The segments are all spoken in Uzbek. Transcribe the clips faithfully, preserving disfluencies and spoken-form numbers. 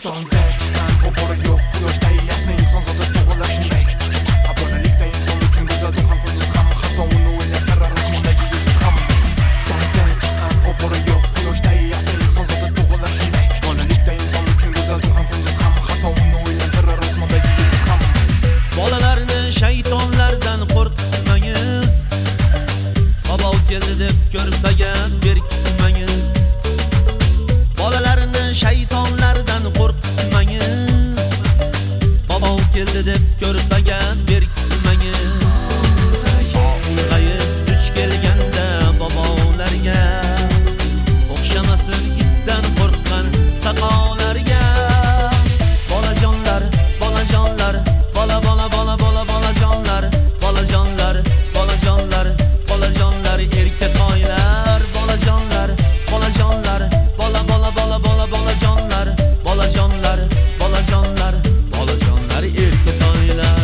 Tongda chiqqan qo'poli yo'q, quyoshday yasni inson zoti tug'ilar shunday. Abonelikda inson uchun go'zaldir ham kunduz ham, hatto uni o'ylab qarar rasmdagi yulduz ham. Tongda chiqqan qo'poli yo'q, quyoshday yasni inson zoti tug'ilar shunday. Abonelikda inson uchun go'zaldir ham kunduz ham, hatto uni o'ylab qarar rasmdagi yulduz ham. Bolalarni shaytonlardan qo'rqitmangiz. Bobo keldi deb ko'rpaga berkitmangiz. Bolalarni shaytonlardan qo'rqitmangiz. Bobo keldi deb ko'rpaga berkitmangiz. G'ayib duch kelganda bobolarga o'xshamasin itdan qo'rqqan saqolarga. Bolajonlar, bolajonlar, bola bola bola bola bolajonlar, bolajonlar, bolajonlar, bolajonlar, erka toylar, bolajonlar, bolajonlar, bola bola bola bola bolajonlar, bolajonlar, bolajonlar, bolajonlar, erka toylar.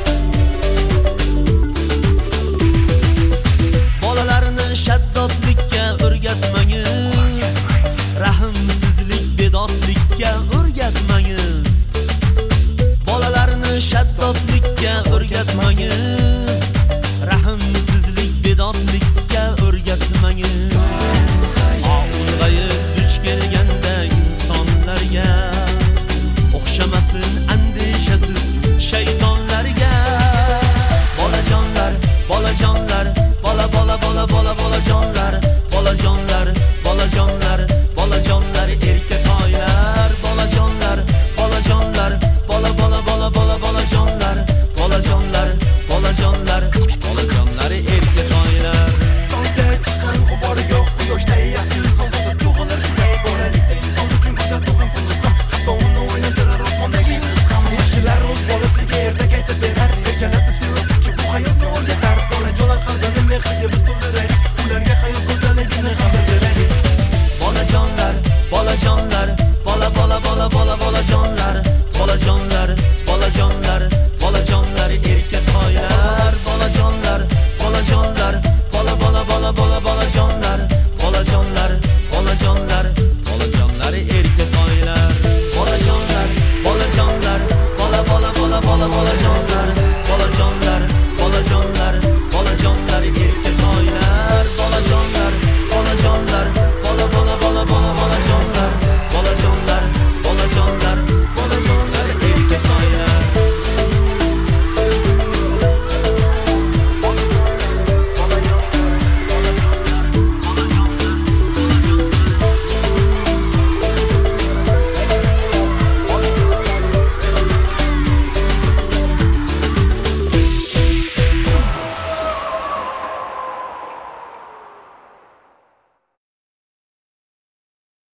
Bolalarni shaddodlikka